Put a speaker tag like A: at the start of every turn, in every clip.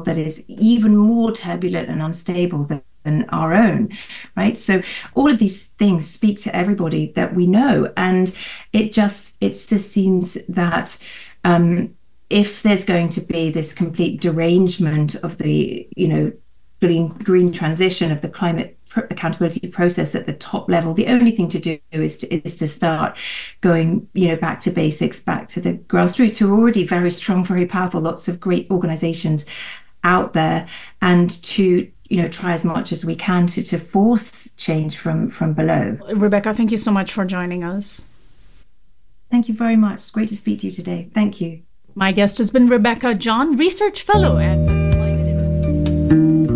A: that is even more turbulent and unstable than our own, right? So all of these things speak to everybody that we know, and it just seems that if there's going to be this complete derangement of the green transition of the climate accountability process at the top level, the only thing to do is to start going back to basics, back to the grassroots, who are already very strong, very powerful, lots of great organizations out there, and to try as much as we can to force change from below.
B: Rebecca, thank you so much for joining us.
A: Thank you very much. It's great to speak to you today. Thank you.
B: My guest has been Rebecca John, Research Fellow at the Climate Institute.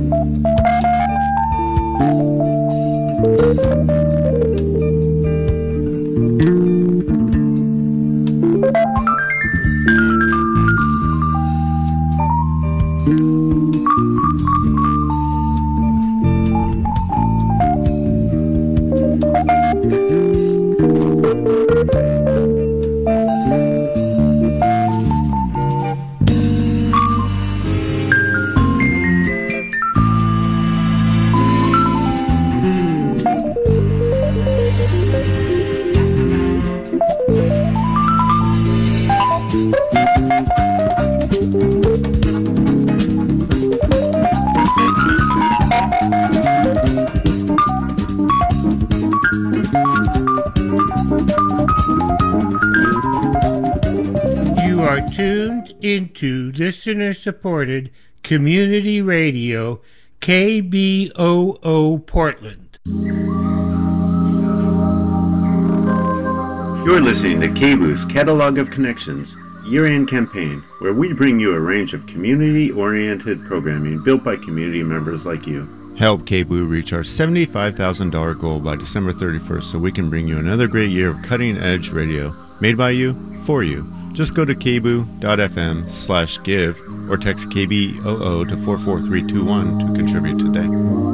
C: Tuned into listener-supported community radio, KBOO Portland.
D: You're listening to KBOO's Catalog of Connections year-end campaign, where we bring you a range of community-oriented programming built by community members like you.
E: Help KBOO reach our $75,000 goal by December 31st so we can bring you another great year of cutting-edge radio, made by you, for you. Just go to kboo.fm/give or text KBOO to 44321 to contribute today.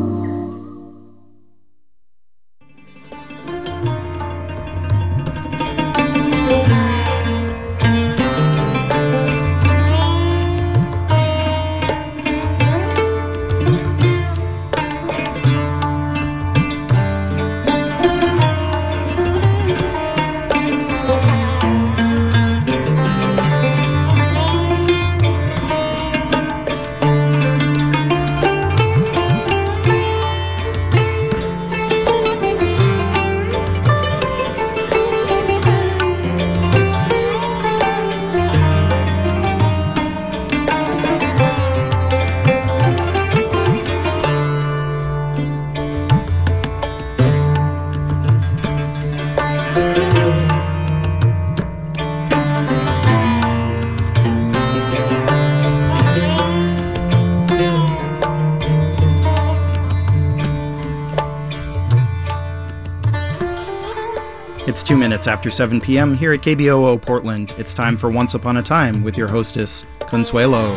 F: It's 2 minutes after 7 p.m. here at KBOO Portland. It's time for Once Upon a Time with your hostess, Consuelo.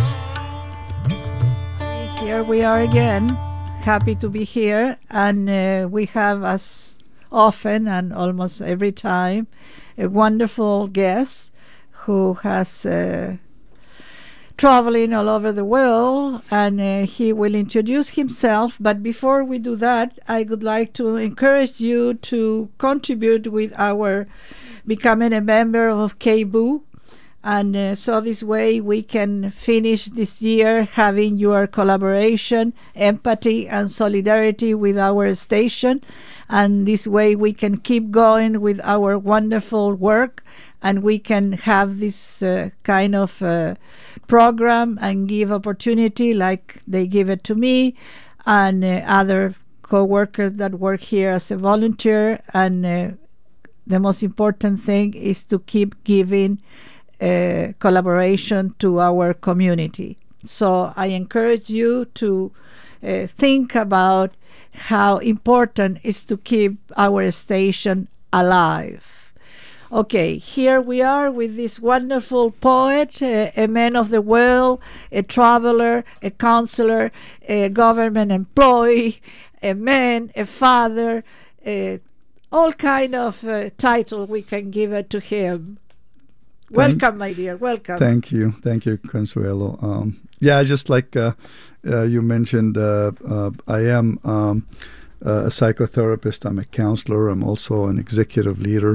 G: Here we are again. Happy to be here. And we have, as often and almost every time, a wonderful guest who has traveling all over the world, and he will introduce himself. But before we do that, I would like to encourage you to contribute with our becoming a member of KBOO, and so this way we can finish this year having your collaboration, empathy, and solidarity with our station, and this way we can keep going with our wonderful work, and we can have this kind of program and give opportunity like they give it to me and other co-workers that work here as a volunteer. And the most important thing is to keep giving collaboration to our community. So I encourage you to think about how important it is to keep our station alive. Okay, here we are with this wonderful poet, a man of the world, a traveler, a counselor, a government employee, a man, a father, all kind of title we can give it to him. Welcome, my dear. Welcome.
H: Thank you, Consuelo. Just like you mentioned, I am a psychotherapist. I'm a counselor. I'm also an executive leader.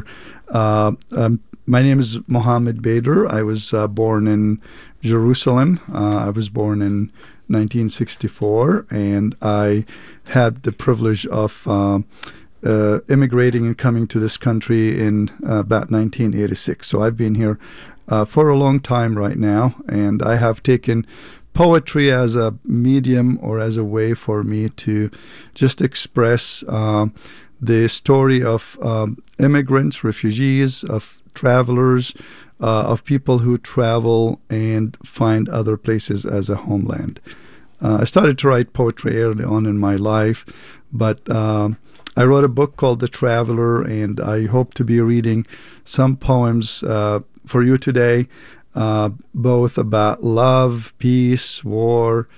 H: My name is Mohammed Bader. I was born in Jerusalem. I was born in 1964, and I had the privilege of immigrating and coming to this country in about 1986. So I've been here for a long time right now, and I have taken poetry as a medium or as a way for me to just express the story of immigrants, refugees, of travelers, of people who travel and find other places as a homeland. I started to write poetry early on in my life, but I wrote a book called The Traveler, and I hope to be reading some poems for you today, both about love, peace, war,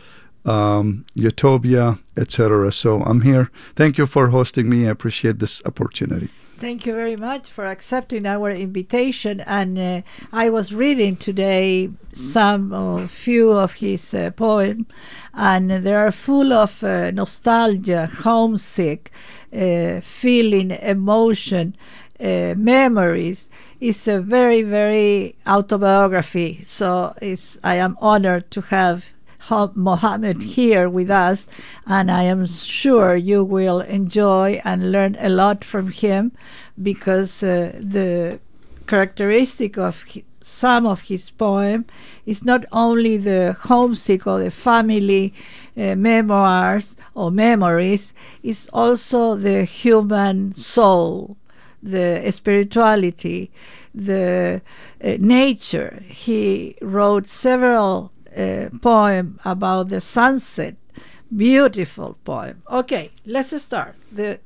H: utopia, etc. So I'm here. Thank you for hosting me. I appreciate this opportunity.
G: Thank you very much for accepting our invitation. And I was reading today few of his poems, and they are full of nostalgia, homesick, feeling, emotion, memories. It's a very, very autobiography. So I am honored to have Mohammed here with us, and I am sure you will enjoy and learn a lot from him, because the characteristic of some of his poem is not only the homesick or the family memoirs or memories, it's also the human soul, the spirituality, the nature. He wrote several poem about the sunset. Beautiful poem. Okay, let's start. The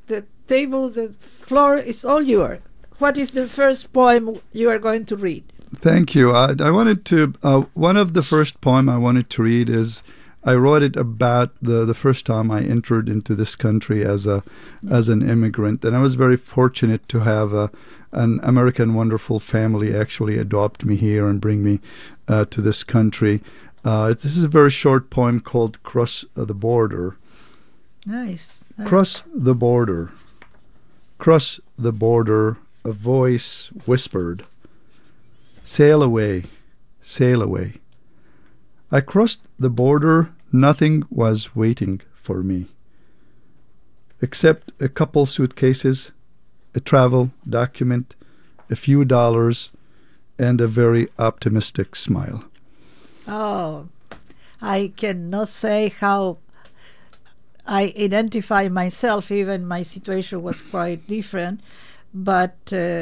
G: floor is all yours. What is the first poem you are going to read?
H: Thank you. I wanted to, one of the first poem I wanted to read is, I wrote it about the first time I entered into this country as an immigrant, and I was very fortunate to have an American wonderful family actually adopt me here and bring me to this country. This is a very short poem called Cross the Border.
G: Nice.
H: Cross the border. Cross the border, a voice whispered, "Sail away, sail away." I crossed the border, nothing was waiting for me, except a couple suitcases, a travel document, a few dollars, and a very optimistic smile.
G: Oh, I cannot say how I identify myself. Even my situation was quite different. But,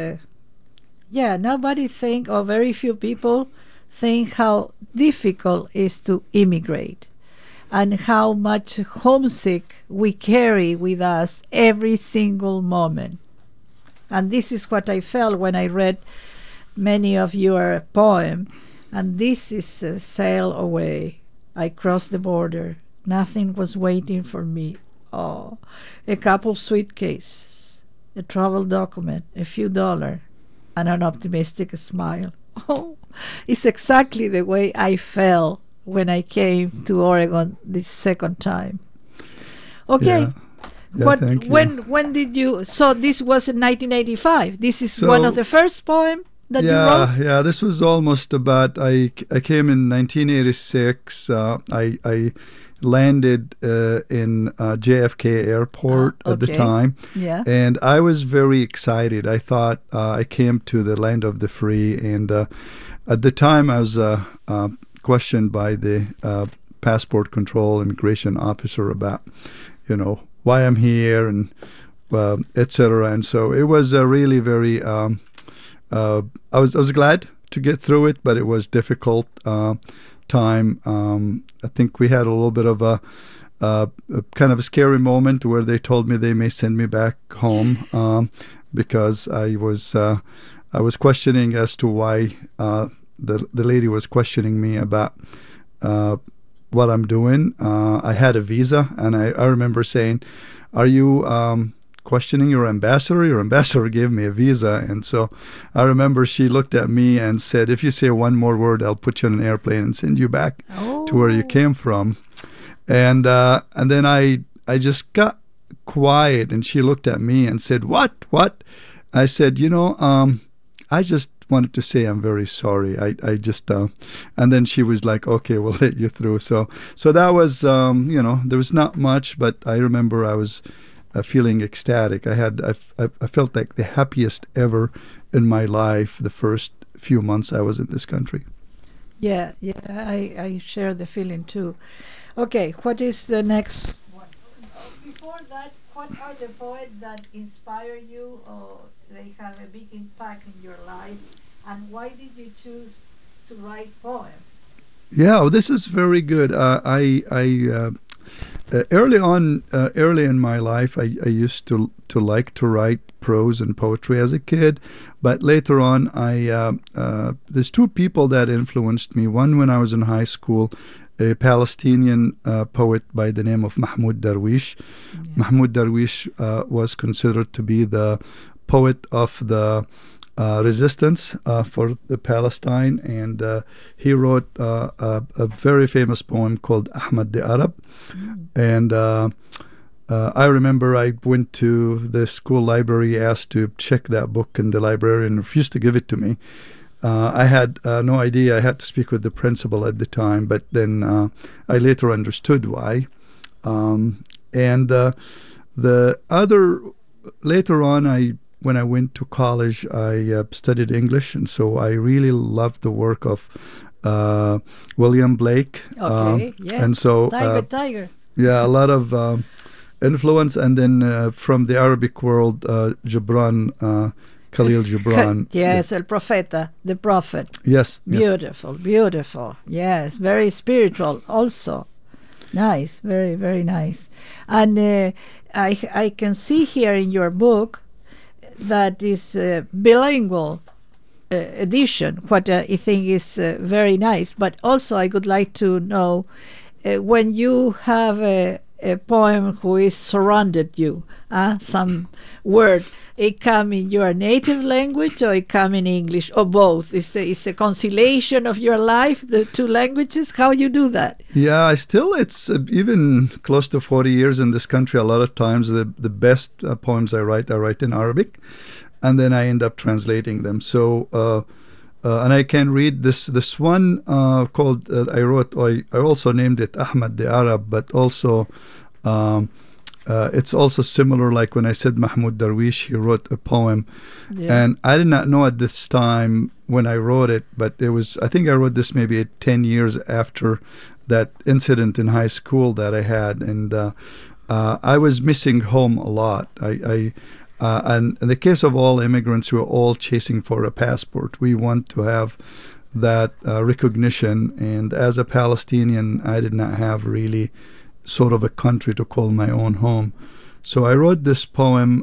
G: nobody think, or very few people think how difficult it is to immigrate and how much homesick we carry with us every single moment. And this is what I felt when I read many of your poems. And this is Sail Away. I crossed the border. Nothing was waiting for me. Oh, a couple suitcases, a travel document, a few dollars, and an optimistic smile. Oh, it's exactly the way I felt when I came to Oregon this second time. Okay.
H: Thank you.
G: When did you? So this was in 1985. This is one of the first poems that you wrote?
H: Yeah, this was almost about, I came in 1986. I landed in JFK Airport at the time.
G: Yeah.
H: And I was very excited. I thought I came to the land of the free. And at the time, I was questioned by the passport control immigration officer about, why I'm here and etc. And so it was a really very... I was glad to get through it, but it was difficult time. I think we had a little bit of a kind of a scary moment where they told me they may send me back home because I was questioning as to why the lady was questioning me about what I'm doing. I had a visa, and I remember saying, "Are you questioning your ambassador. Your ambassador gave me a visa. And so I remember she looked at me and said, if you say one more word, I'll put you on an airplane and send you back to where you came from. And then I just got quiet, and she looked at me and said, What? I said, I just wanted to say I'm very sorry. I just, and then she was like, okay, we'll let you through. So that was, there was not much, but I remember I was feeling ecstatic. I felt like the happiest ever in my life the first few months I was in this country.
G: Yeah, I share the feeling too. Okay, what is the next one? Before that, what are the poets that inspire you or they have a big impact in your life, and why did you choose to write poems?
H: Yeah, well, this is very good. I early in my life, I used to like to write prose and poetry as a kid, but later on, there's two people that influenced me. One, when I was in high school, a Palestinian poet by the name of Mahmoud Darwish. Yeah. Mahmoud Darwish was considered to be the poet of the resistance for the Palestine, and he wrote a very famous poem called Ahmad the Arab. And I remember I went to the school library, asked to check that book, and the librarian refused to give it to me. I had no idea. I had to speak with the principal at the time, but then I later understood why. Later on, when I went to college, I studied English, and so I really loved the work of William Blake.
G: Okay, yes.
H: And so
G: Tiger.
H: Yeah, a lot of influence, and then from the Arabic world, Gibran. Khalil Gibran.
G: Yes, El Profeta, the prophet.
H: Yes.
G: Beautiful. Yes, very spiritual also. Nice, very, very nice. And I can see here in your book that is a bilingual edition, what I think is very nice. But also I would like to know when you have a poem who is surrounded you, some word, it come in your native language or it come in English or both? It's a conciliation of your life, the two languages. How you do that?
H: Yeah, it's even close to 40 years in this country. A lot of times the best poems I write in Arabic, and then I end up translating them. So and I can read this one called I wrote. I also named it Ahmad the Arab, but also it's also similar. Like when I said Mahmoud Darwish, he wrote a poem, and I did not know at this time when I wrote it, but I think I wrote this maybe 10 years after that incident in high school that I had, and I was missing home a lot. And in the case of all immigrants, we're all chasing for a passport. We want to have that recognition. And as a Palestinian, I did not have really sort of a country to call my own home. So I wrote this poem.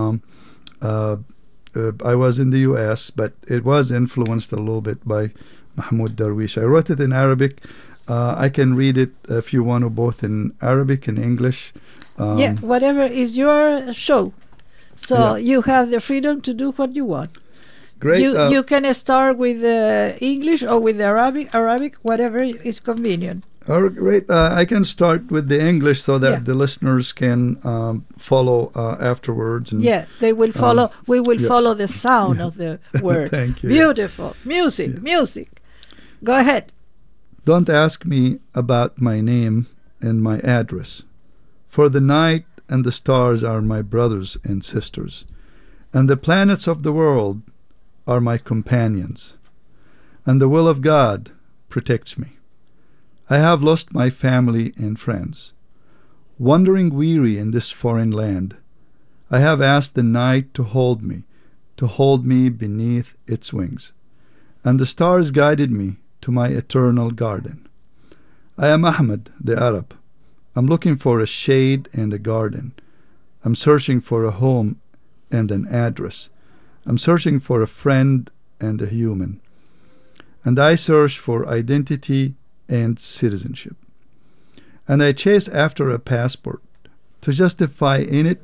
H: I was in the U.S., but it was influenced a little bit by Mahmoud Darwish. I wrote it in Arabic. I can read it if you want to, both in Arabic and English.
G: Whatever is your show. So you have the freedom to do what you want.
H: Great.
G: You can start with English or with Arabic, whatever is convenient.
H: Great. I can start with the English so that the listeners can follow afterwards. And,
G: they will follow. We will follow the sound of the word.
H: Thank you.
G: Beautiful. Music. Go ahead.
H: Don't ask me about my name and my address, for the night and the stars are my brothers and sisters, and the planets of the world are my companions, and the will of God protects me. I have lost my family and friends. Wandering weary in this foreign land, I have asked the night to hold me beneath its wings, and the stars guided me to my eternal garden. I am Ahmad the Arab. I'm looking for a shade and a garden. I'm searching for a home and an address. I'm searching for a friend and a human. And I search for identity and citizenship. And I chase after a passport to justify in it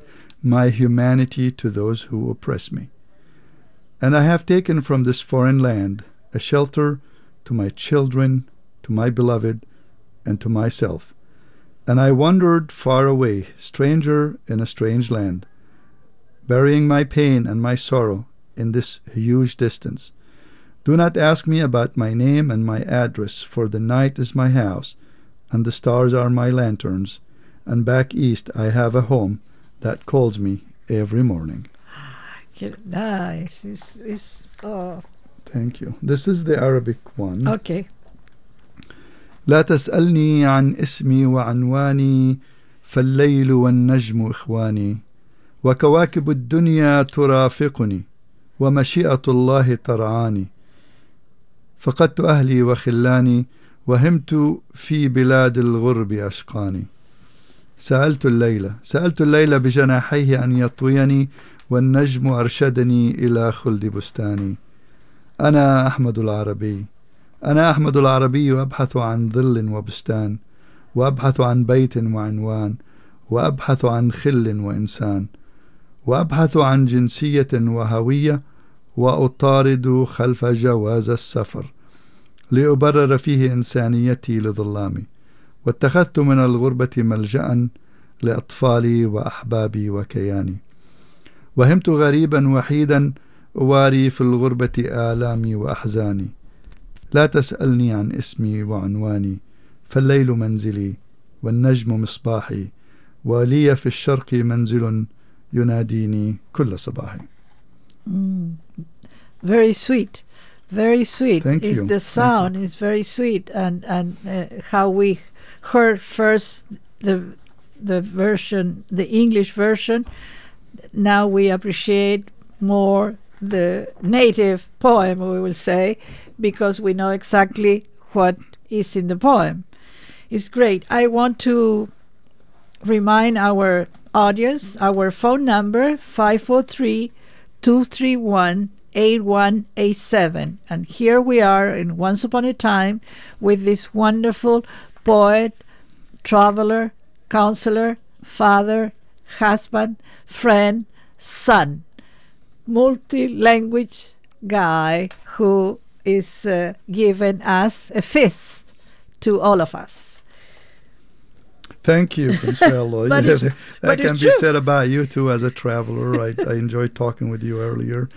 H: my humanity to those who oppress me. And I have taken from this foreign land a shelter to my children, to my beloved, and to myself. And I wandered far away, stranger in a strange land, burying my pain and my sorrow in this huge distance. Do not ask me about my name and my address, for the night is my house, and the stars are my lanterns, and back east I have a home that calls me every morning.
G: Nice.
H: Thank you. This is the Arabic one.
G: Okay.
H: لا تسألني عن اسمي وعنواني فالليل والنجم إخواني وكواكب الدنيا ترافقني ومشيئة الله ترعاني فقدت أهلي وخلاني وهمت في بلاد الغرب أشقاني سألت الليل بجناحيه أن يطويني والنجم أرشدني إلى خلد بستاني أنا أحمد العربي وأبحث عن ظل وبستان وأبحث عن بيت وعنوان وأبحث عن خل وإنسان وأبحث عن جنسية وهوية وأطارد خلف جواز السفر لأبرر فيه إنسانيتي لظلامي واتخذت من الغربة ملجأ لأطفالي وأحبابي وكياني وهمت غريبا وحيدا أواري في الغربة آلامي وأحزاني لا تسألني عن اسمي وعنواني فالليل منزلي والنجم مصباحي ولي في الشرق منزل يناديني كل صباح.
G: Very sweet. Very sweet.
H: Thank you.
G: The sound is very sweet, and how we heard first the version, the English version. Now we appreciate more the native poem, we will say, because we know exactly what is in the poem. It's great. I want to remind our audience our phone number 543-231-8187, and here we are in Once Upon a Time with this wonderful poet, traveler, counselor, father, husband, friend, son, multi-language guy who is giving us a feast to all of us.
H: Thank you, Consuelo.
G: But
H: that can
G: it's
H: be
G: true.
H: said about you too as a traveler. I enjoyed talking with you earlier.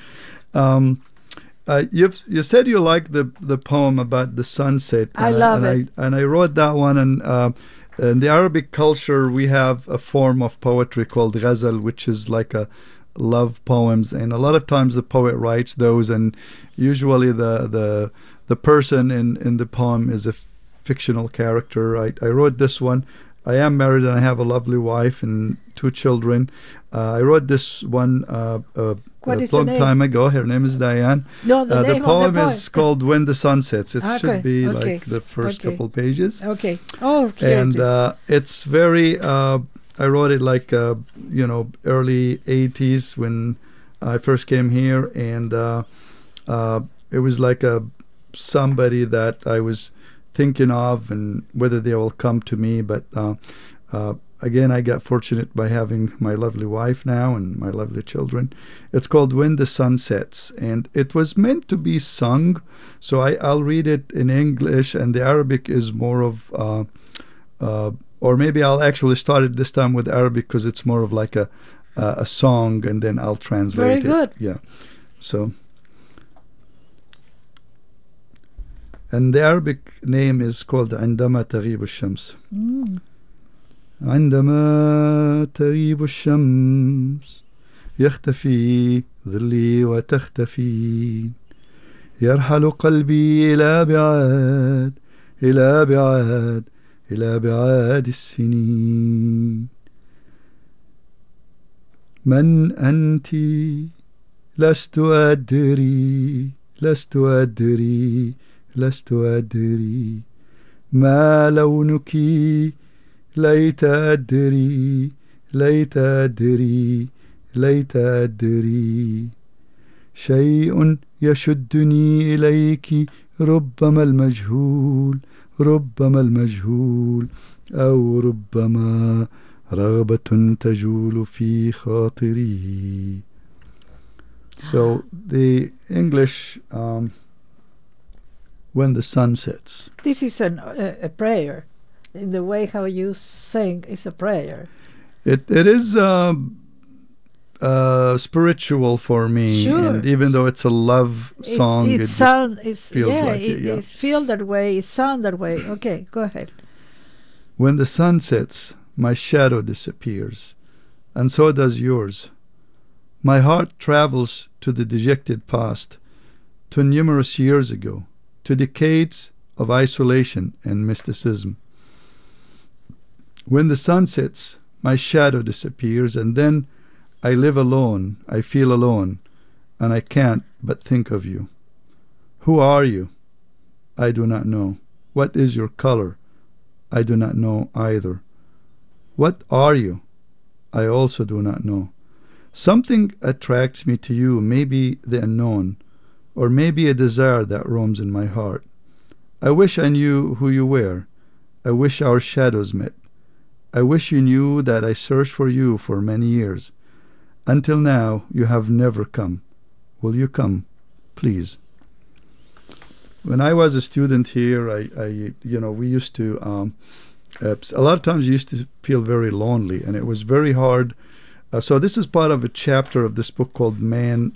H: You said you liked the poem about the sunset.
G: I love it.
H: I wrote that one. And in the Arabic culture, we have a form of poetry called ghazal, which is like a love poems. And a lot of times the poet writes those, and usually the person in the poem is a fictional character. I wrote this one. I am married and I have a lovely wife and 2 children. I wrote this one a long time ago. Her name is Diane.
G: No, the name
H: poem
G: of the poem
H: is called When the Sun Sets. It should be
G: okay,
H: like the first couple pages.
G: Okay. Oh, here
H: and
G: it is.
H: it's very. I wrote it like early 80s when I first came here, and it was like somebody that I was thinking of, and whether they will come to me. But again, I got fortunate by having my lovely wife now and my lovely children. It's called When the Sun Sets, and it was meant to be sung, so I'll read it in English, and the Arabic is more of or maybe I'll actually start it this time with Arabic because it's more of like a song, and then I'll translate it.
G: Very good.
H: Yeah. So, and the Arabic name is called عندما تغيب الشمس. عندما تغيب الشمس يختفي ظلي وتختفي يرحل قلبي إلى بعاد إلى بعاد إلى بعاد السنين من أنت لست أدري لست أدري لست أدري ما لونك ليت أدري ليت أدري ليت أدري شيء يشدني إليك ربما المجهول ربما المجهول أو ربما رغبة تجول في خاطري. So the English, when the sun sets.
G: This is a prayer. In the way how you sing is a prayer.
H: It is spiritual for me,
G: Sure.
H: and even though it's a love song, it just feels like it. Yeah.
G: It feels that way. It sounds that way. Okay, go ahead.
H: When the sun sets, my shadow disappears, and so does yours. My heart travels to the dejected past, to numerous years ago, to decades of isolation and mysticism. When the sun sets, my shadow disappears, and then I live alone, I feel alone, and I can't but think of you. Who are you? I do not know. What is your color? I do not know either. What are you? I also do not know. Something attracts me to you, maybe the unknown, or maybe a desire that roams in my heart. I wish I knew who you were. I wish our shadows met. I wish you knew that I searched for you for many years. Until now, you have never come. Will you come, please? When I was a student here, we used to, a lot of times you used to feel very lonely, and it was very hard. So this is part of a chapter of this book called Man,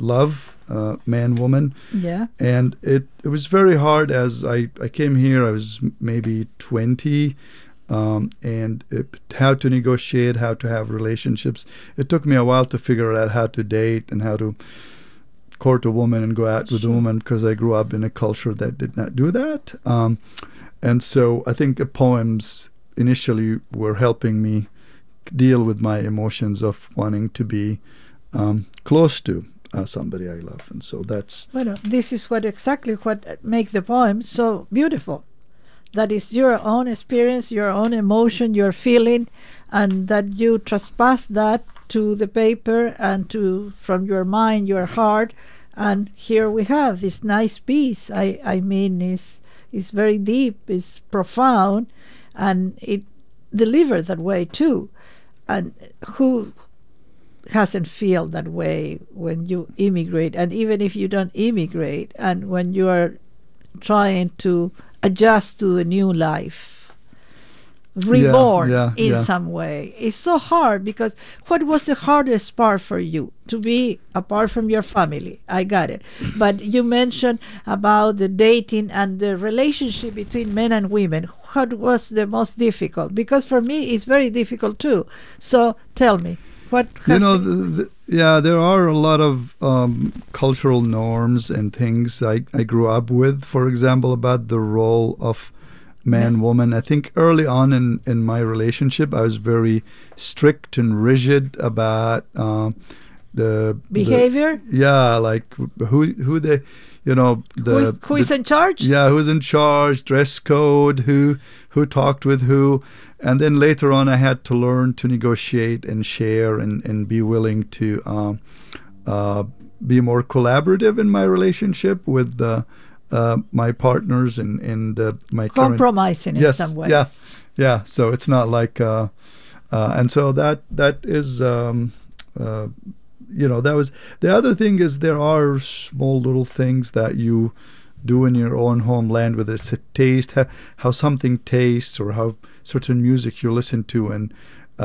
H: Woman.
G: Yeah.
H: And it was very hard as I came here. I was maybe 20. And how to negotiate, how to have relationships. It took me a while to figure out how to date and how to court a woman and go out with a woman, because I grew up in a culture that did not do that. And so I think the poems initially were helping me deal with my emotions of wanting to be close to somebody I love. And so that's...
G: Well, this is exactly what makes the poem so beautiful. That is your own experience, your own emotion, your feeling, and that you trespass that to the paper and from your mind, your heart, and here we have this nice piece. I mean, it's very deep, it's profound, and it delivered that way too. And who hasn't feel that way when you immigrate, and even if you don't immigrate, and when you are trying to adjust to a new life, reborn in some way. It's so hard, because what was the hardest part for you? To be apart from your family. I got it. But you mentioned about the dating and the relationship between men and women. What was the most difficult? Because for me, it's very difficult too. So tell me. What
H: there are a lot of cultural norms and things I grew up with, for example, about the role of man-woman. I think early on in my relationship, I was very strict and rigid about the
G: behavior.
H: Like who they, who is in charge? Yeah, who's in charge? Dress code. Who talked with who? And then later on, I had to learn to negotiate and share and be willing to be more collaborative in my relationship with my partners and my
G: compromising in some ways.
H: Yeah. So it's not like, and so that is, that was the other thing is there are small little things that you do in your own homeland, whether it's a taste, how something tastes, or how certain music you listen to, and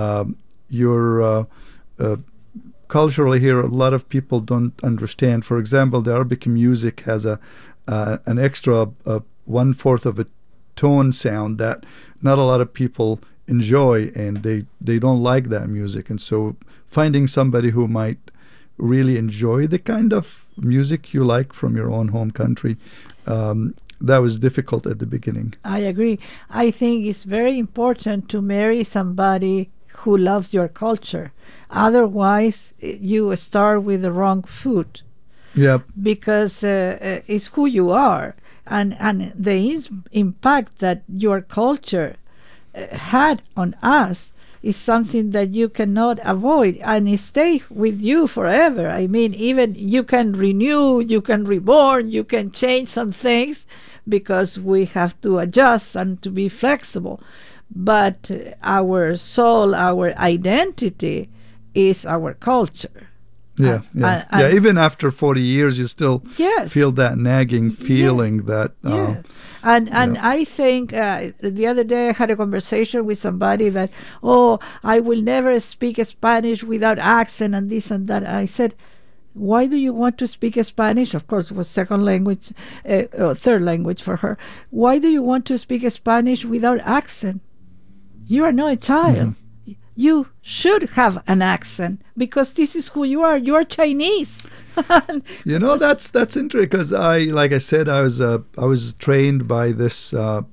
H: culturally here, a lot of people don't understand. For example, the Arabic music has an extra 1/4 of a tone sound that not a lot of people enjoy, and they don't like that music. And so finding somebody who might really enjoy the kind of music you like from your own home country, that was difficult at the beginning.
G: I agree. I think it's very important to marry somebody who loves your culture. Otherwise, you start with the wrong foot.
H: Yep.
G: Because it's who you are. And the impact that your culture had on us is something that you cannot avoid, and it stays with you forever. I mean, even you can renew, you can reborn, you can change some things, because we have to adjust and to be flexible. but our soul, our identity is our culture.
H: Yeah, yeah. Even after 40 years, you still
G: Yes.
H: feel that nagging feeling that.
G: Yeah. And I think the other day I had a conversation with somebody that, I will never speak Spanish without accent and this and that. I said, why do you want to speak Spanish? Of course, it was second language, third language for her. Why do you want to speak Spanish without accent? You are not Italian. You should have an accent because this is who you are. You are Chinese.
H: You know, that's interesting because like I said, I was trained by this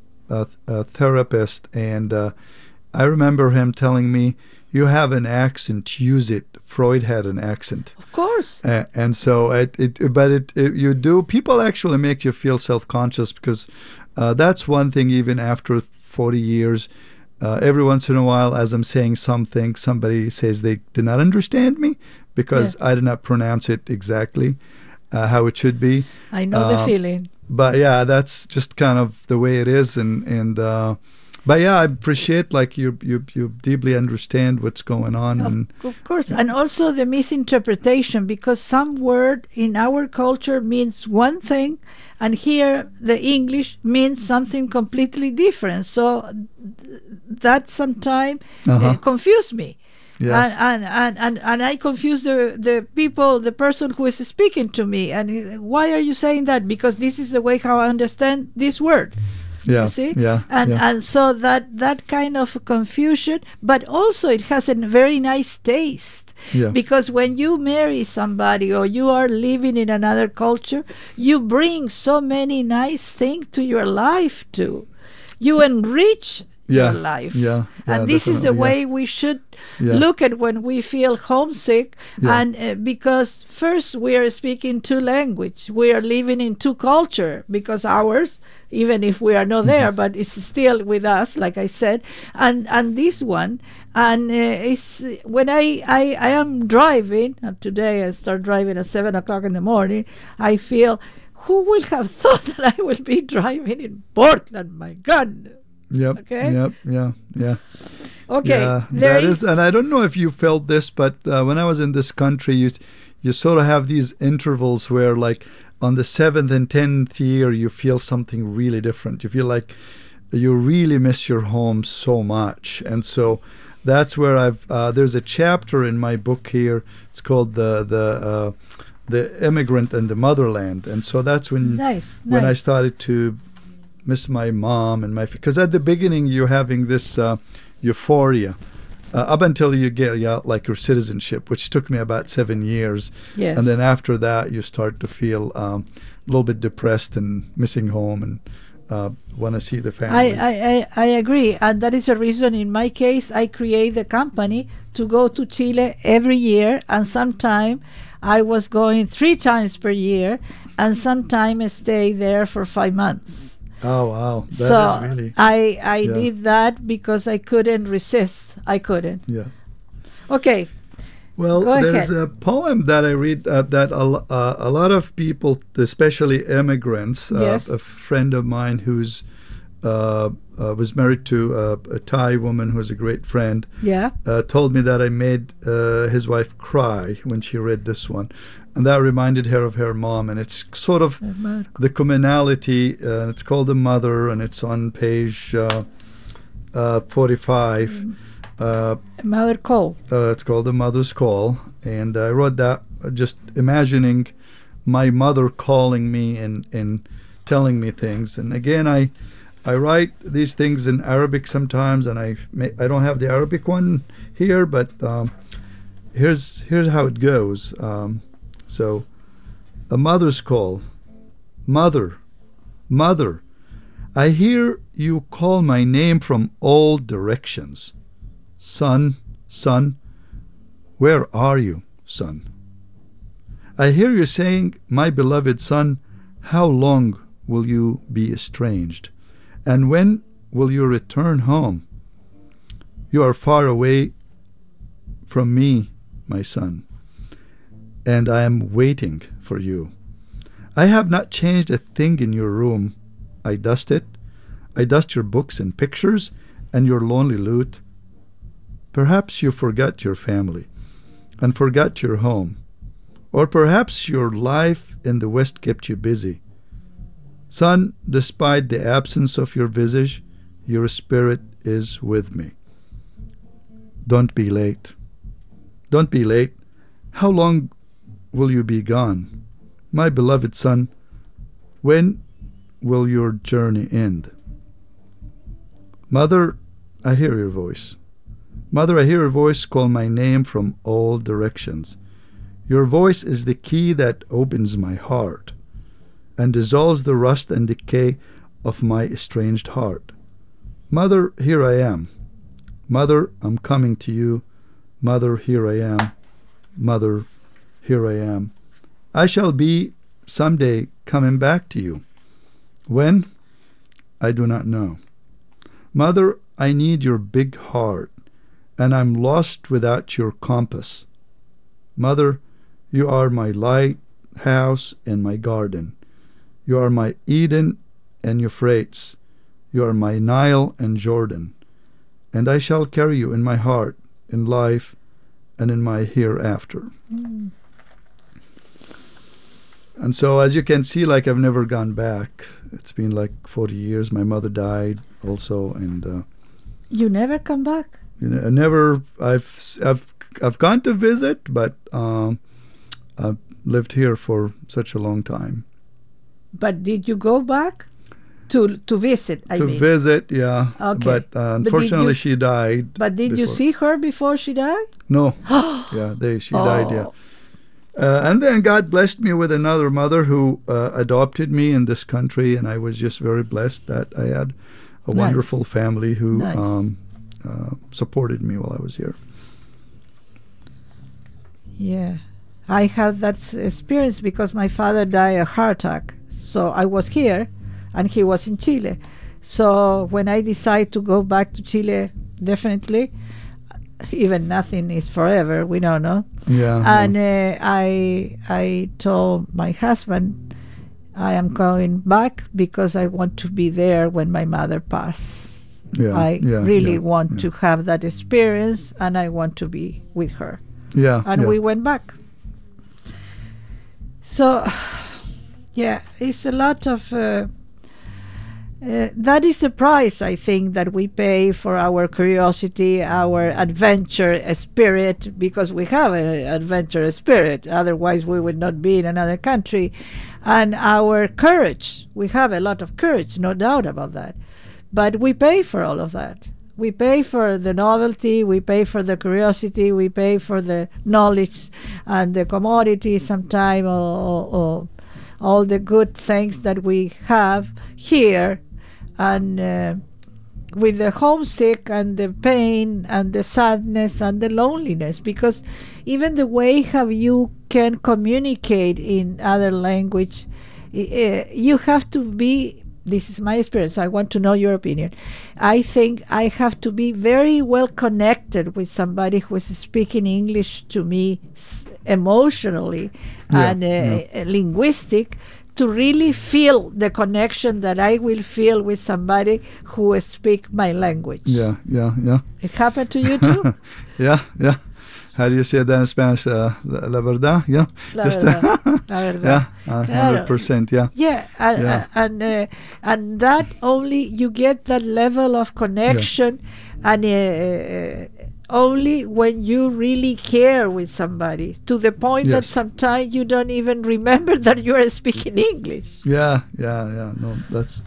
H: therapist, and I remember him telling me, "You have an accent. Use it." Freud had an accent,
G: Of course.
H: and so you do. People actually make you feel self-conscious because that's one thing. Even after 40 years. Every once in a while, as I'm saying something, somebody says they did not understand me because I did not pronounce it exactly how it should be.
G: I know the feeling.
H: But yeah, that's just kind of the way it is. But yeah, I appreciate like you deeply understand what's going on.
G: Of course. And also the misinterpretation, because some word in our culture means one thing, and here the English means something completely different. So that sometimes confused me.
H: Yes.
G: And I confuse the people, the person who is speaking to me. And why are you saying that? Because this is the way how I understand this word.
H: Yeah,
G: you see?
H: yeah,
G: and so that kind of confusion, but also it has a very nice taste.
H: Yeah.
G: Because when you marry somebody or you are living in another culture, you bring so many nice things to your life too. You enrich your life.
H: Yeah,
G: and this is the way we should look at when we feel homesick. And because first we are speaking two language, we are living in two culture, because ours, even if we are not there, but it's still with us, like I said, and this one, and it's when I am driving, and today I start driving at 7 o'clock in the morning, I feel, who would have thought that I would be driving in Portland? My God.
H: Yep.
G: Okay.
H: Yep. Yeah.
G: Okay.
H: Yeah, that is, and I don't know if you felt this, but when I was in this country, you sort of have these intervals where, like, on the 7th and 10th year, you feel something really different. You feel like you really miss your home so much, and so that's where there's a chapter in my book here. It's called the Immigrant and the Motherland, and so that's when when I started to miss my mom and because at the beginning you're having this euphoria up until you get like your citizenship, which took me about 7 years.
G: Yes.
H: And then after that you start to feel a little bit depressed and missing home and want to see the family.
G: I agree, and that is a reason in my case I create the company to go to Chile every year, and sometime I was going 3 times per year, and sometime stay there for 5 months.
H: Oh wow! That is really.
G: I did that because I couldn't resist. I couldn't.
H: Yeah.
G: Okay.
H: Well,
G: Go
H: there's
G: ahead.
H: a poem that I read that a lot of people, especially immigrants,
G: Yes.
H: a friend of mine who's was married to a Thai woman who's a great friend, told me that I made his wife cry when she read this one. And that reminded her of her mom, and it's sort of the commonality. It's called The Mother, and it's on page 45.
G: Mother Call.
H: It's called The Mother's Call, and I wrote that just imagining my mother calling me and telling me things. And again, I write these things in Arabic sometimes, and I don't have the Arabic one here, but here's how it goes. So, a mother's call. Mother, mother, I hear you call my name from all directions. Son, son, where are you, son? I hear you saying, my beloved son, how long will you be estranged? And when will you return home? You are far away from me, my son, and I am waiting for you. I have not changed a thing in your room. I dust it. I dust your books and pictures, and your lonely lute? Perhaps you forgot your family and forgot your home. Or perhaps your life in the West kept you busy. Son, despite the absence of your visage, your spirit is with me. Don't be late. Don't be late. How long will you be gone? My beloved son, when will your journey end? Mother, I hear your voice. Mother, I hear your voice call my name from all directions. Your voice is the key that opens my heart and dissolves the rust and decay of my estranged heart. Mother, here I am. Mother, I'm coming to you. Mother, here I am. Mother, here I am. I shall be someday coming back to you. When? I do not know. Mother, I need your big heart, and I'm lost without your compass. Mother, you are my lighthouse and my garden. You are my Eden and Euphrates. You are my Nile and Jordan. And I shall carry you in my heart, in life, and in my hereafter. Mm. And so, as you can see, like, I've never gone back. It's been like 40 years. My mother died also, and
G: you never come back.
H: You know, never. I've gone to visit, but I've lived here for such a long time.
G: But did you go back to visit? I mean,
H: visit, yeah.
G: Okay.
H: But unfortunately, she died.
G: But did you see her before she died?
H: No. Yeah, she died. Yeah. And then God blessed me with another mother who adopted me in this country, and I was just very blessed that I had a wonderful family who supported me while I was here.
G: Yeah, I had that experience because my father died a heart attack. So I was here, and he was in Chile. So when I decided to go back to Chile, definitely, even nothing is forever, we don't know.
H: Yeah.
G: And I told my husband, I am going back because I want to be there when my mother passed.
H: Yeah,
G: I really want to have that experience, and I want to be with her.
H: Yeah.
G: And we went back. So, yeah, it's a lot of... that is the price, I think, that we pay for our curiosity, our adventure spirit, because we have an adventure spirit. Otherwise, we would not be in another country. And our courage. We have a lot of courage, no doubt about that. But we pay for all of that. We pay for the novelty, we pay for the curiosity, we pay for the knowledge and the commodity sometimes, or all the good things that we have here. And with the homesick and the pain and the sadness and the loneliness, because even the way how you can communicate in other language, you have to be, this is my experience, I want to know your opinion. I think I have to be very well connected with somebody who is speaking English to me emotionally and linguistic, to really feel the connection that I will feel with somebody who speaks my language.
H: Yeah.
G: It happened to you too?
H: Yeah. How do you say that in Spanish? La verdad, yeah.
G: La verdad.
H: Yeah, 100%, yeah.
G: Yeah, and that only you get that level of connection, and only when you really care with somebody, to the point that sometimes you don't even remember that you are speaking English.
H: Yeah. No, that's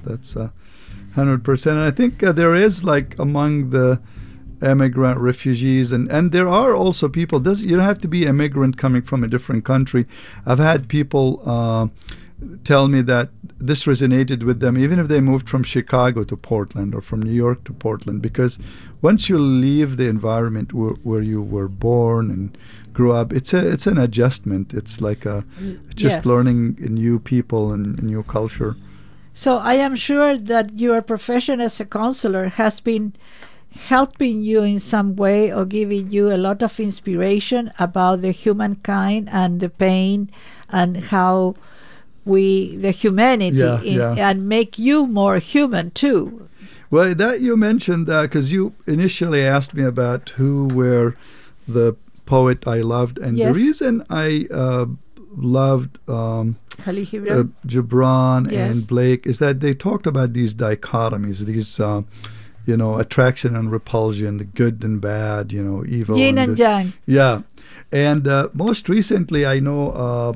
H: 100%. And I think there is, like, among the immigrant refugees, and there are also people, you don't have to be immigrant coming from a different country. I've had people tell me that this resonated with them even if they moved from Chicago to Portland or from New York to Portland, because once you leave the environment where you were born and grew up, it's an adjustment. It's like just learning new people and new culture.
G: So I am sure that your profession as a counselor has been helping you in some way, or giving you a lot of inspiration about the humankind and the pain and how the humanity and make you more human too.
H: Well, that you mentioned, because you initially asked me about who were the poet I loved, and the reason I loved
G: Khalil Gibran,
H: Gibran and Blake is that they talked about these dichotomies, these attraction and repulsion, the good and bad, evil.
G: Yin and yang.
H: Yeah. And most recently, I know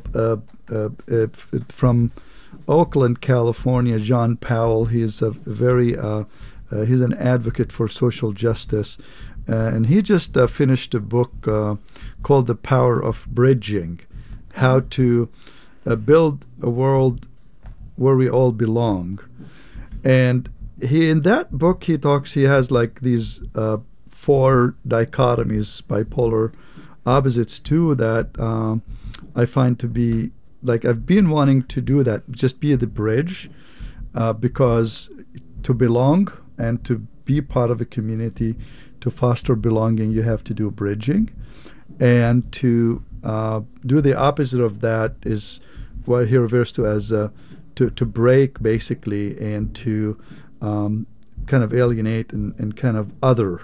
H: from Oakland, California, John Powell. He's a very he's an advocate for social justice, and he just finished a book called "The Power of Bridging: How to Build a World Where We All Belong." And in that book he has like these 4 dichotomies, bipolar opposites too, that I find to be like, I've been wanting to do that, just be the bridge, because to belong and to be part of a community, to foster belonging, you have to do bridging, and to do the opposite of that is what he refers to as to break, basically, and to kind of alienate and kind of other.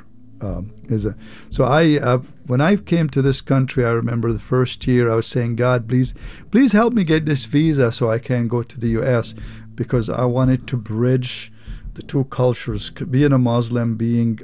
H: So when I came to this country, I remember the first year I was saying, God, please help me get this visa so I can go to the U.S., because I wanted to bridge the 2 cultures, being a Muslim, being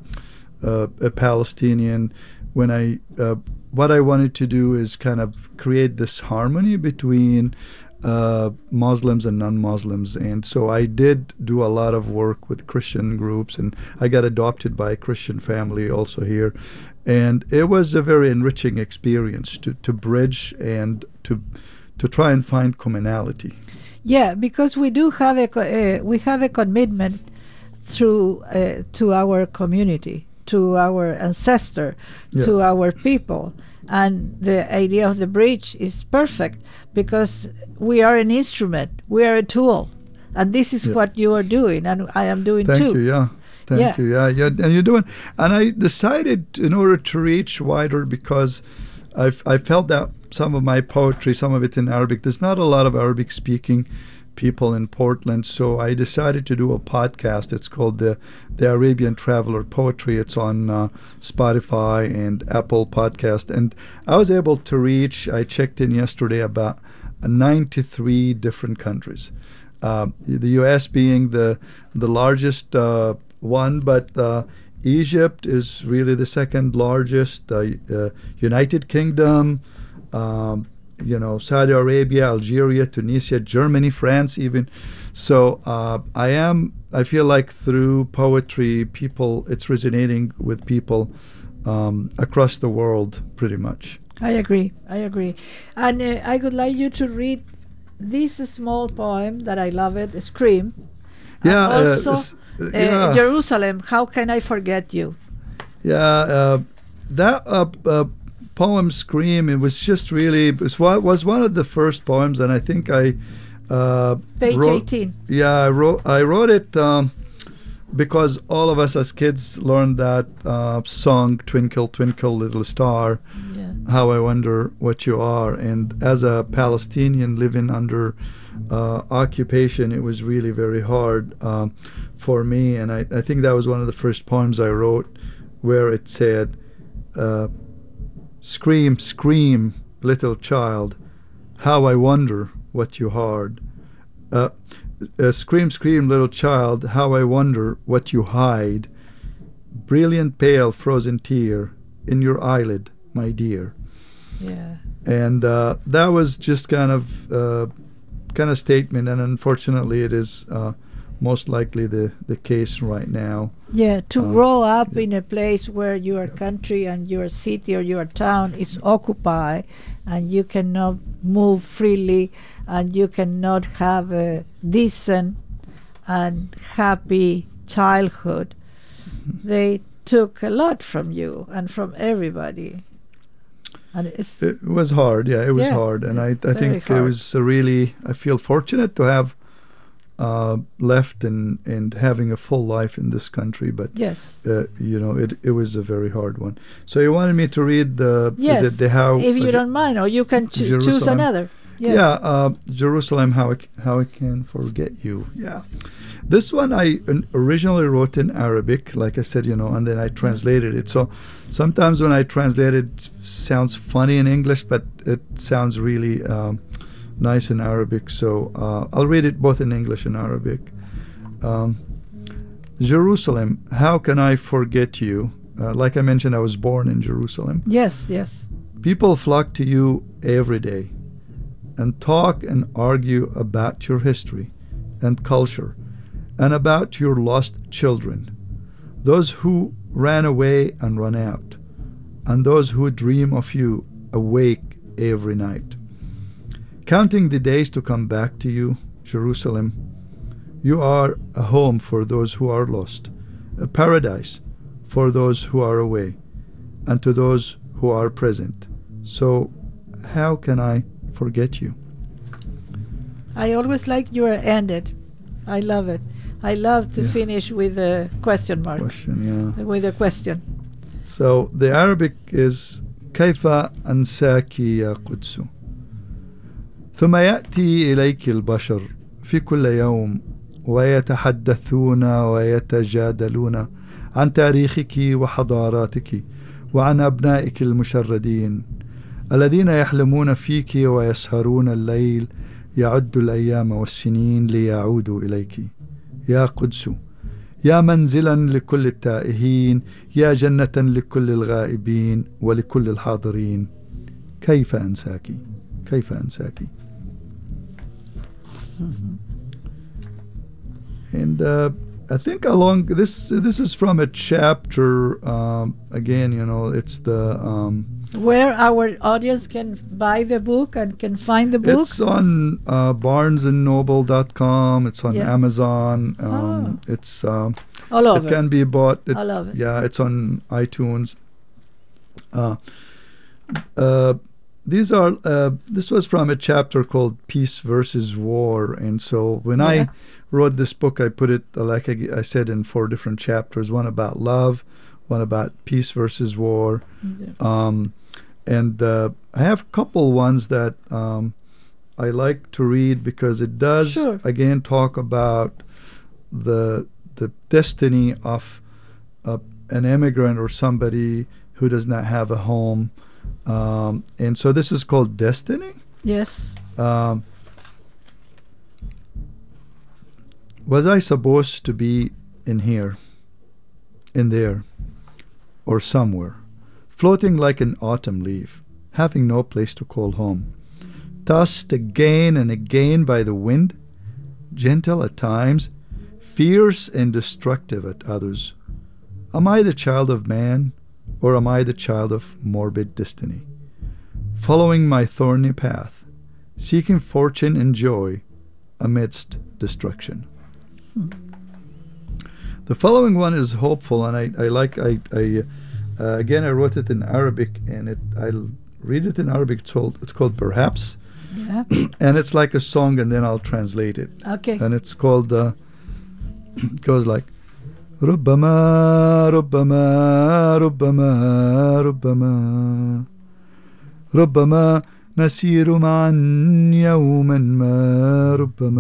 H: a Palestinian. What I wanted to do is kind of create this harmony between Muslims and non-Muslims, and so I did do a lot of work with Christian groups, and I got adopted by a Christian family also here, and it was a very enriching experience to bridge and to try and find commonality.
G: Yeah, because we do have a commitment through to our community, to our ancestor, to our people. And the idea of the bridge is perfect, because we are an instrument, we are a tool, and this is what you are doing, and I am doing too.
H: Thank you. Thank you. Yeah, and you're doing. And I decided, in order to reach wider, because I felt that some of my poetry, some of it in Arabic, there's not a lot of Arabic-speaking people in Portland, so I decided to do a podcast. It's called the Arabian Traveler Poetry. It's on Spotify and Apple Podcast, and I was able to reach, I checked in yesterday, about 93 different countries. The U.S. being the largest one, but Egypt is really the second largest. United Kingdom, Saudi Arabia, Algeria, Tunisia, Germany, France even. So I feel like through poetry, it's resonating with people across the world pretty much.
G: I agree. And I would like you to read this small poem that I love it, Scream.
H: Yeah.
G: And also, Jerusalem, How Can I Forget You?
H: Yeah, that poem Scream, it was just really, was one of the first poems, and I think I
G: page 18.
H: Yeah, I wrote it because all of us as kids learned that song, Twinkle, Twinkle, Little Star, How I Wonder What You Are. And as a Palestinian living under occupation, it was really very hard for me. And I think that was one of the first poems I wrote, where it said, Scream, scream, little child, how I wonder what you hide. Scream, scream, little child, how I wonder what you hide. Brilliant, pale, frozen tear in your eyelid, my dear.
G: Yeah.
H: And that was just kind of statement, and unfortunately, it is most likely the case right now.
G: Yeah, to grow up in a place where your country and your city or your town is occupied, and you cannot move freely, and you cannot have a decent and happy childhood. They took a lot from you and from everybody. And
H: it was hard, it was hard. And I think hard. It was really, I feel fortunate to have left and having a full life in this country, but
G: yes,
H: it was a very hard one. So you wanted me to read
G: yes,
H: is it the how?
G: If you don't mind, or you can choose another.
H: Jerusalem, how I can forget you. Yeah, this one I originally wrote in Arabic, like I said, and then I translated it. So sometimes when I translate it, it sounds funny in English, but it sounds really nice in Arabic. So I'll read it both in English and Arabic. Jerusalem, how can I forget you? Like I mentioned, I was born in Jerusalem.
G: Yes, yes.
H: People flock to you every day and talk and argue about your history and culture and about your lost children, those who ran away and run out, and those who dream of you awake every night. Counting the days to come back to you, Jerusalem, you are a home for those who are lost, a paradise for those who are away, and to those who are present. So how can I forget you?
G: I always like your ended. I love it. I love to finish with a question mark. With a question.
H: So the Arabic is كيف أنساك يا قدس ثم يأتي إليك البشر في كل يوم ويتحدثون ويتجادلون عن تاريخك وحضاراتك وعن أبنائك المشردين الذين يحلمون فيك ويسهرون الليل يعد الأيام والسنين ليعودوا إليك يا قدس يا منزلا لكل التائهين يا جنة لكل الغائبين ولكل الحاضرين كيف أنساك كيف أنساك. And I think along this is from a chapter again, it's the
G: where our audience can buy the book and can find the book.
H: It's on barnesandnoble.com. It's on Amazon. It's
G: all over.
H: It can be bought.
G: All over.
H: Yeah, it's on iTunes. These are this was from a chapter called Peace versus War, and so when I wrote this book, I put it like I said in 4 different chapters: one about love, one about peace versus war, and I have a couple ones that I like to read because it does again talk about the destiny of an immigrant or somebody who does not have a home. And so this is called Destiny.
G: Yes.
H: Was I supposed to be in here, in there, or somewhere, floating like an autumn leaf, having no place to call home, tossed again and again by the wind, gentle at times, fierce and destructive at others? Am I the child of man, or am I the child of morbid destiny, following my thorny path, seeking fortune and joy amidst destruction? The following one is hopeful, and I again I wrote it in Arabic, and I'll read it in Arabic. It's called Perhaps, and it's like a song, and then I'll translate it.
G: Okay.
H: And it's called it goes like ربما ربما ربما ربما ربما نسير معا يوما ما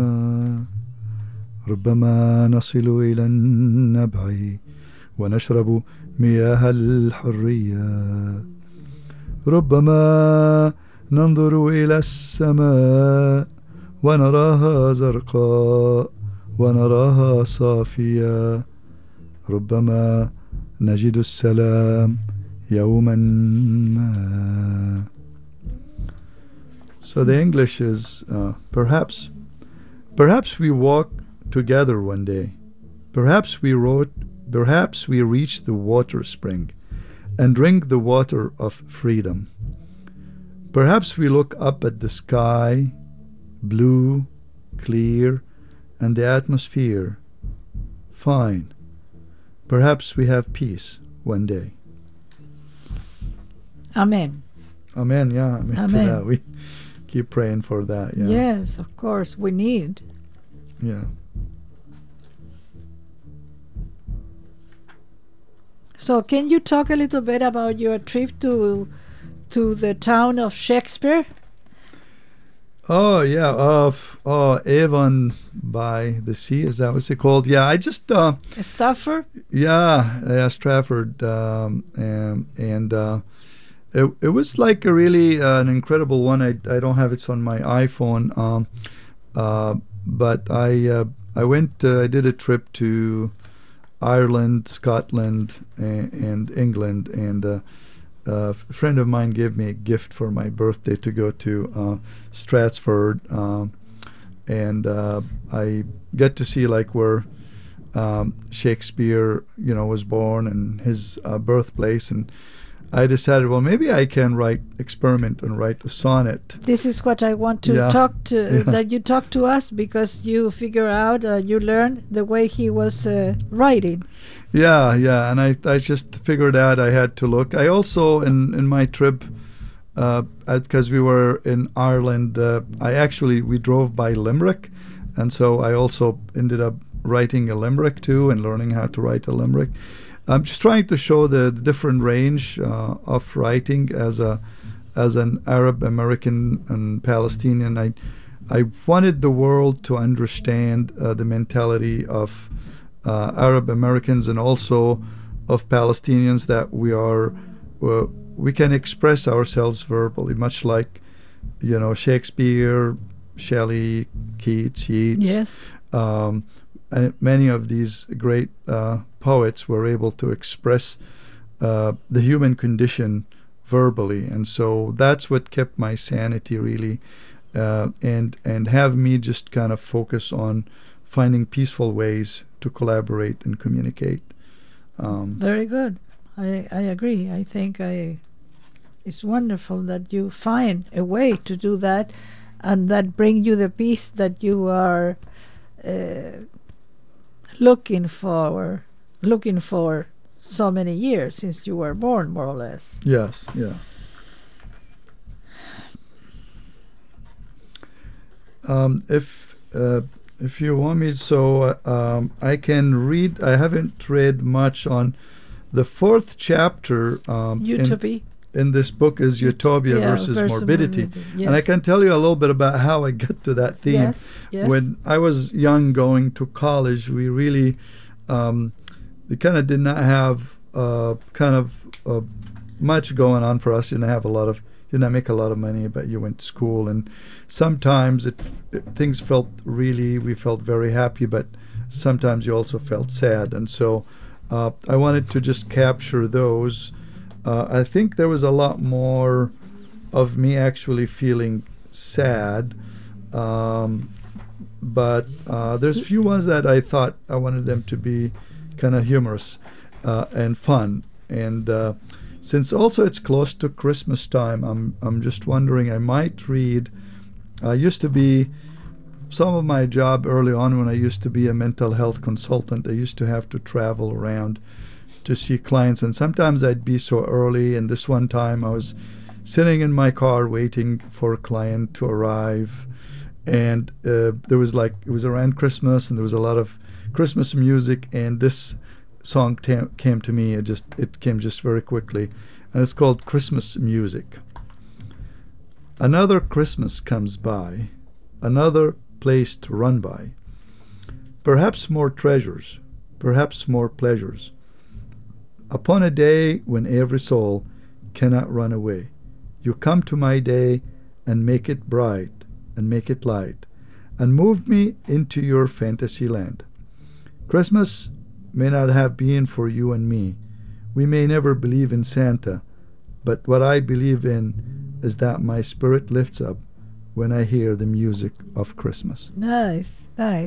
H: ربما نصل إلى النبع ونشرب مياه الحرية ربما ننظر إلى السماء ونراها زرقاء ونراها صافية ربما نجد السلام يوما ما. So the English is perhaps we walk together one day. Perhaps we reach the water spring and drink the water of freedom. Perhaps we look up at the sky, blue, clear, and the atmosphere. Fine. Perhaps we have peace one day.
G: Amen.
H: Amen, yeah. Amen. To that. We keep praying for that, yeah.
G: Yes, of course, we need.
H: Yeah.
G: So can you talk a little bit about your trip to the town of Shakespeare?
H: Oh yeah, Avon by the Sea, is that what's it called? Yeah, I just
G: Stafford?
H: yeah, Stratford, and it was like a really an incredible one. I don't have it on my iPhone, but I went. I did a trip to Ireland, Scotland, and England, and a friend of mine gave me a gift for my birthday to go to Stratford, and I get to see like where Shakespeare, was born and his birthplace, and I decided, well, maybe I can experiment and write a sonnet.
G: This is what I want to talk to, that you talk to us, because you figure out, you learn the way he was writing.
H: Yeah, and I just figured out I had to look. I also, in my trip, because we were in Ireland, we drove by Limerick, and so I also ended up writing a limerick too and learning how to write a limerick. I'm just trying to show the different range of writing as an Arab American and Palestinian. I wanted the world to understand the mentality of Arab Americans and also of Palestinians, that we can express ourselves verbally, much like Shakespeare, Shelley, Keats, Yeats.
G: Yes.
H: And many of these great poets were able to express the human condition verbally, and so that's what kept my sanity really, and have me just kind of focus on finding peaceful ways to collaborate and communicate.
G: Very good. I agree. I think it's wonderful that you find a way to do that, and that bring you the peace that you are looking for so many years since you were born, more or less.
H: Yes, yeah. If you want me, so I can read. I haven't read much on the fourth chapter.
G: Utopia.
H: In this book is Utopia versus Morbidity.
G: Yes.
H: And I can tell you a little bit about how I got to that theme.
G: Yes.
H: When I was young going to college, we really they kind of did not have much going on for us. You didn't make a lot of money, but you went to school, and sometimes things we felt very happy, but sometimes you also felt sad. And so I wanted to just capture those. I think there was a lot more of me actually feeling sad, but there's a few ones that I thought I wanted them to be kind of humorous and fun. And since also it's close to Christmas time, I'm just wondering, I might read. I used to be, some of my job early on when I used to be a mental health consultant, I used to have to travel around to see clients, and sometimes I'd be so early. And this one time I was sitting in my car waiting for a client to arrive, and it was around Christmas, and there was a lot of Christmas music, and this song came to me. It came just very quickly, and it's called Christmas Music. Another Christmas comes by, another place to run by, perhaps more treasures, perhaps more pleasures, upon a day when every soul cannot run away. You come to my day and make it bright and make it light, and move me into your fantasy land. Christmas may not have been for you and me. We may never believe in Santa, but what I believe in is that my spirit lifts up when I hear the music of Christmas.
G: Nice.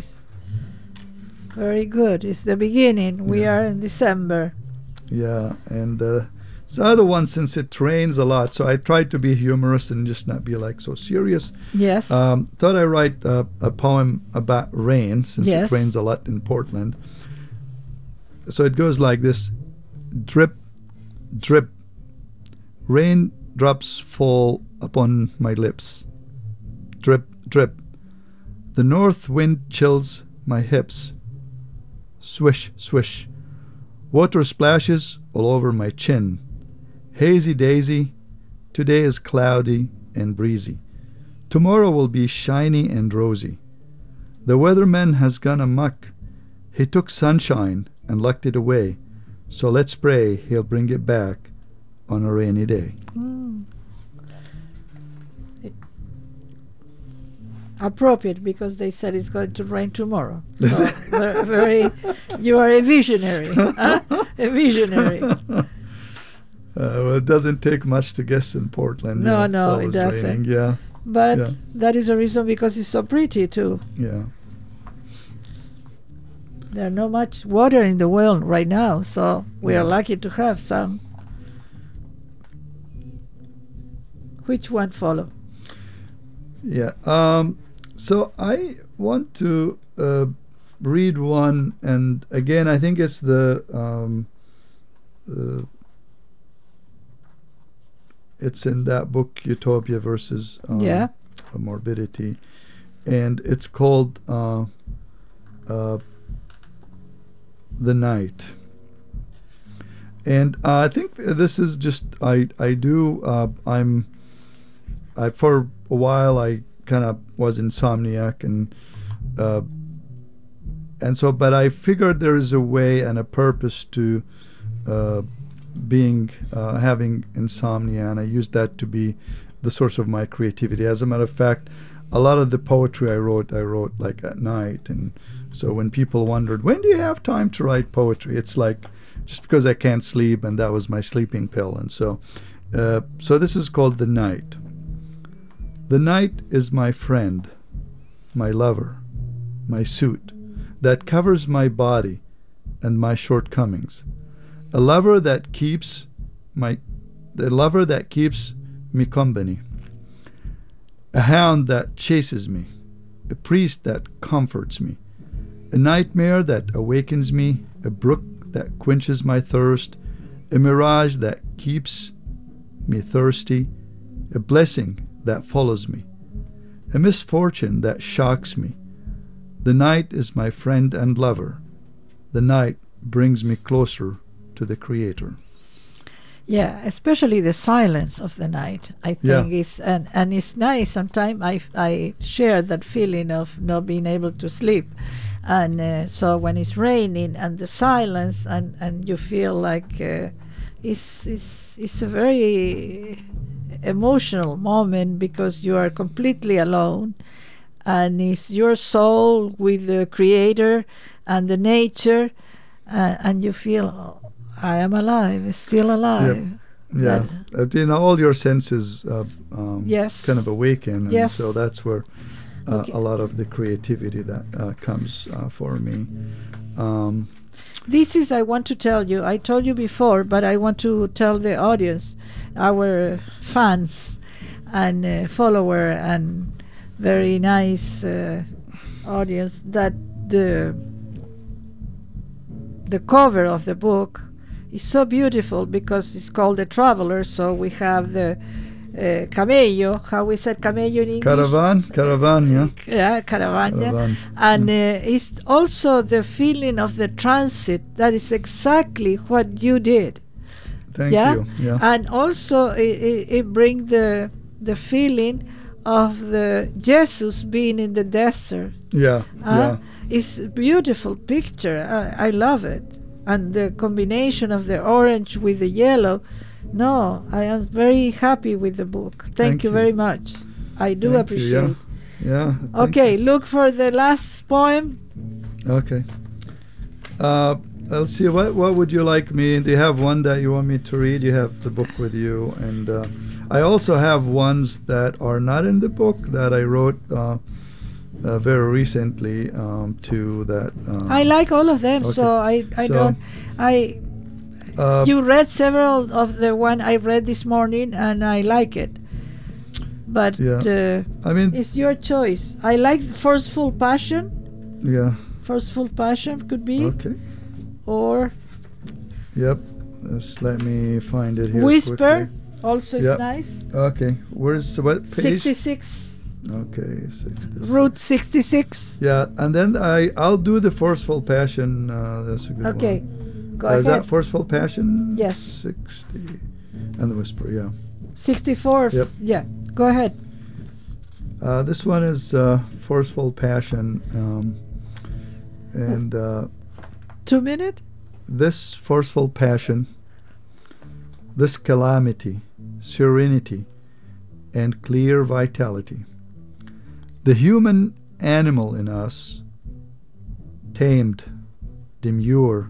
G: Very good. It's the beginning. We are in December.
H: Yeah, and the other one, since it rains a lot, so I tried to be humorous and just not be like so serious.
G: Yes.
H: Thought I'd write a poem about rain, since
G: Yes.
H: it rains a lot in Portland. So it goes like this: drip, drip, raindrops fall upon my lips. Drip, drip, the north wind chills my hips. Swish, swish, water splashes all over my chin. Hazy daisy, today is cloudy and breezy. Tomorrow will be shiny and rosy. The weatherman has gone amok. He took sunshine and locked it away. So let's pray he'll bring it back on a rainy day.
G: Appropriate, because they said it's going to rain tomorrow. So very, you are a visionary. Huh? A visionary.
H: Well, it doesn't take much to guess in Portland.
G: No,
H: It's
G: no, it
H: always
G: doesn't.
H: raining. Yeah,
G: But
H: Yeah.
G: that is a reason, because it's so pretty too.
H: yeah.
G: There's not much water in the world right now, so we are
H: Yeah.
G: lucky to have some. Which one follow?
H: Yeah. So I want to read one, and again, I think it's it's in that book, Utopia versus
G: Yeah.
H: Morbidity, and it's called The Night. And I think this is just I for a while I kind of was insomniac, and so, but I figured there is a way and a purpose to having insomnia, and I used that to be the source of my creativity. As a matter of fact, a lot of the poetry I wrote like at night, and so when people wondered, when do you have time to write poetry, it's like just because I can't sleep, and that was my sleeping pill. And so this is called The Night. The night is my friend, my lover, my suit that covers my body and my shortcomings. A lover that keeps me company. A hound that chases me. A priest that comforts me. A nightmare that awakens me. A brook that quenches my thirst. A mirage that keeps me thirsty. A blessing that follows me. A misfortune that shocks me. The night is my friend and lover. The night brings me closer to the Creator.
G: Yeah, especially the silence of the night, I think is, and it's nice. Sometimes I share that feeling of not being able to sleep, and so when it's raining and the silence, and you feel like it's a very emotional moment, because you are completely alone, and it's your soul with the Creator and the nature, and you feel, I am alive, still alive.
H: Yeah, all your senses
G: Yes.
H: kind of awaken, and
G: Yes.
H: so that's where
G: Okay.
H: a lot of the creativity that comes for me.
G: This is, I want to tell you, I told you before, but I want to tell the audience, our fans and follower and very nice audience, that the cover of the book is so beautiful, because it's called The Traveler. So we have the camello, how we said camello in English?
H: Caravan, yeah.
G: Yeah, caravana.
H: Caravan.
G: And it's also the feeling of the transit. That is exactly what you did.
H: Thank
G: Yeah?
H: you. Yeah.
G: And also it brings the feeling of the Jesus being in the desert.
H: Yeah.
G: It's a beautiful picture. I love it. And the combination of the orange with the yellow. No, I am very happy with the book. Thank you very much. I do
H: Thank you,
G: appreciate.
H: Yeah.
G: Okay, look for the last poem.
H: Okay. Let's see. What would you like me? Do you have one that you want me to read? You have the book with you, and I also have ones that are not in the book that I wrote very recently to that.
G: I like all of them,
H: okay.
G: so I
H: So,
G: you read several of the one I read this morning, and I like it. But
H: I mean,
G: it's your choice. I like Forceful Passion.
H: Yeah.
G: Forceful Passion could be.
H: Okay.
G: Or
H: Yep. Just let me find it here.
G: Whisper.
H: Quickly.
G: Also is
H: Yep.
G: nice.
H: Okay. Where's what page?
G: 66.
H: Okay, 66.
G: Route 66.
H: Yeah, and then I'll do the Forceful Passion. That's a good one.
G: Okay. Go ahead.
H: Is that Forceful Passion?
G: Yes.
H: 60. And the Whisper, yeah.
G: 64.
H: Yep.
G: Yeah. Go ahead.
H: This one is forceful passion, and
G: 2 minutes.
H: this forceful passion, this calamity, serenity, and clear vitality. The human animal in us, tamed, demure,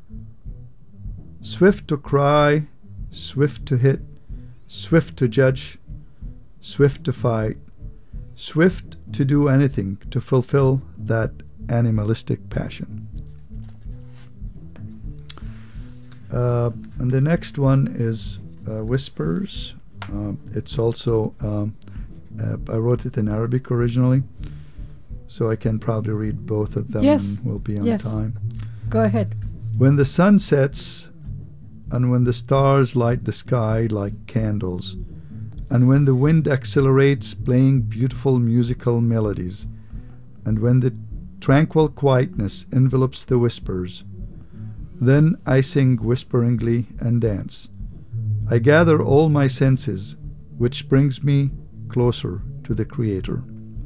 H: swift to cry, swift to hit, swift to judge, swift to fight, swift to do anything to fulfill that animalistic passion. And the next one is Whispers. It's also, I wrote it in Arabic originally, so I can probably read both of them
G: Yes.
H: and we'll be on
G: Yes.
H: time.
G: Go ahead.
H: When the sun sets, and when the stars light the sky like candles, and when the wind accelerates playing beautiful musical melodies, and when the tranquil quietness envelops the whispers, then I sing whisperingly and dance. I gather all my senses, which brings me closer to the Creator.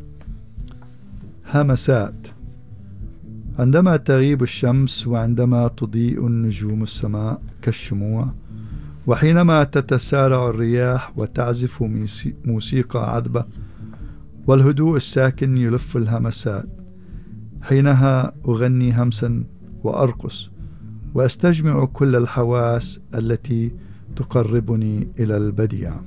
H: همسات. عندما تغيب الشمس وعندما تضيء النجوم السماء كالشموع، وحينما تتسارع الرياح وتعزف موسيقى عذبة، والهدوء الساكن يلف الهمسات، حينها أغني همسا وأرقص وأستجمع كل الحواس التي تقربني إلى البديع.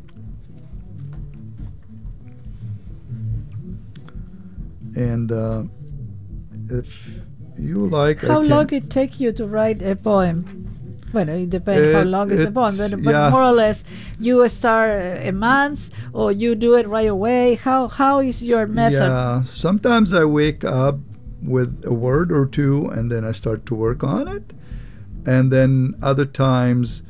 H: And if you like,
G: How long it take you to write a poem? Well, it depends how long is the poem, but
H: yeah.
G: more or less, you start a month or you do it right away. How is your method?
H: Yeah, sometimes I wake up with a word or two and then I start to work on it. And then other times,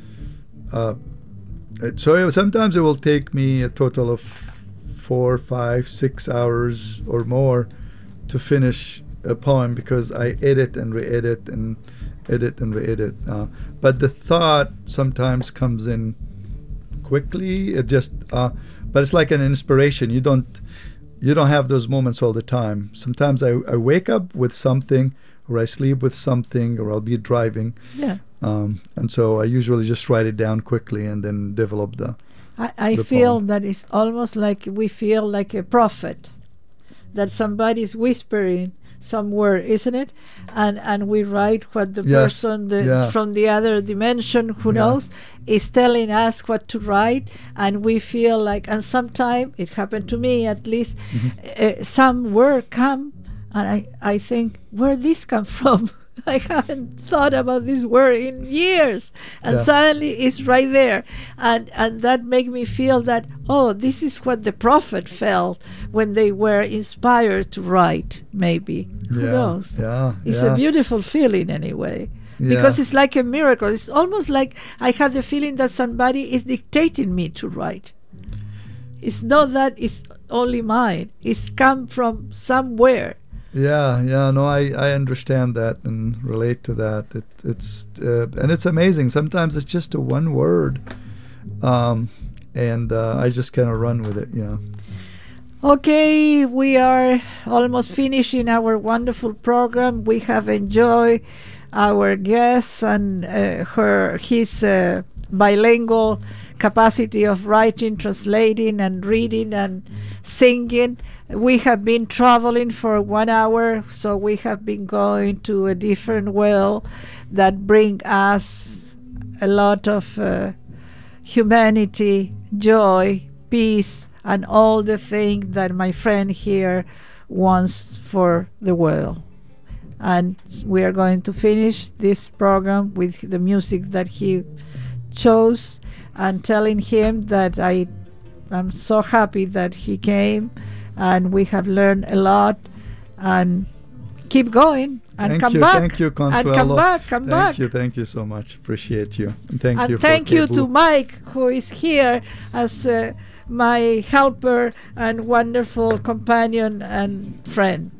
H: sometimes it will take me a total of 4, 5, 6 hours or more to finish a poem because I edit and re-edit and edit and re-edit. But the thought sometimes comes in quickly. It just, but it's like an inspiration. You don't have those moments all the time. Sometimes I wake up with something, or I sleep with something, or I'll be driving.
G: Yeah.
H: And so I usually just write it down quickly and then develop the.
G: I
H: the
G: feel
H: poem.
G: that it's almost like we feel like a prophet, that somebody's whispering some word, isn't it? And we write what the
H: Yes,
G: person
H: yeah.
G: from the other dimension, who
H: Yeah.
G: knows, is telling us what to write, and we feel like, and sometimes it happened to me at least, some word come, and I think, where this come from? I haven't thought about this word in years, and
H: Yeah.
G: suddenly it's right there, and that make me feel that, oh, this is what the prophet felt when they were inspired to write. Maybe, who knows?
H: Yeah,
G: It's
H: yeah.
G: a beautiful feeling anyway,
H: Yeah.
G: because it's like a miracle. It's almost like I have the feeling that somebody is dictating me to write. It's not that it's only mine. It's come from somewhere.
H: Yeah, no, I understand that and relate to that. It's and it's amazing. Sometimes it's just a one word, and I just kind of run with it. Yeah.
G: Okay, we are almost finishing our wonderful program. We have enjoyed our guests and his bilingual capacity of writing, translating, and reading and singing. We have been traveling for 1 hour, so we have been going to a different world that bring us a lot of humanity, joy, peace, and all the things that my friend here wants for the world. And we are going to finish this program with the music that he chose, and telling him that I'm so happy that he came, and we have learned a lot, and keep going and come back.
H: Thank you, Consuelo.
G: And come back.
H: Thank you so much. Appreciate you. And thank you.
G: Thank you
H: for
G: to Mike, who is here as my helper and wonderful companion and friend.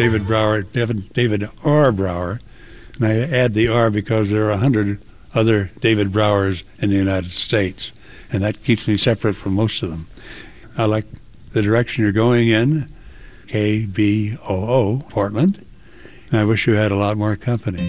I: David Brower, David R. Brower, and I add the R because there are 100 other David Browers in the United States, and that keeps me separate from most of them. I like the direction you're going in, KBOO, Portland, and I wish you had a lot more company.